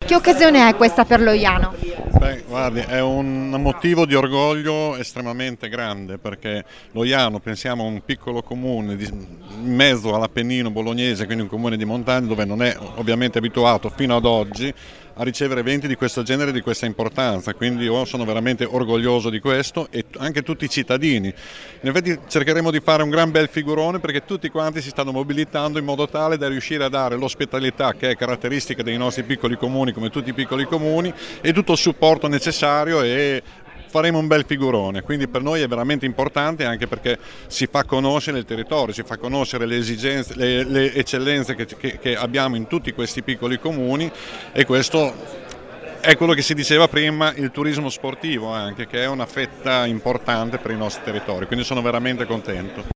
Che occasione è questa per Loiano? Beh, guardi, è un motivo di orgoglio estremamente grande perché Loiano, pensiamo a un piccolo comune in mezzo all'Appennino bolognese, quindi un comune di montagna dove non è ovviamente abituato fino ad oggi a ricevere eventi di questo genere, di questa importanza, quindi io sono veramente orgoglioso di questo e anche tutti i cittadini. In effetti cercheremo di fare un gran bel figurone perché tutti quanti si stanno mobilitando in modo tale da riuscire a dare l'ospitalità che è caratteristica dei nostri piccoli comuni, come tutti i piccoli comuni, e tutto il supporto necessario e faremo un bel figurone, quindi per noi è veramente importante anche perché si fa conoscere il territorio, si fa conoscere le esigenze, le eccellenze che abbiamo in tutti questi piccoli comuni e questo è quello che si diceva prima, il turismo sportivo anche, che è una fetta importante per i nostri territori, quindi sono veramente contento.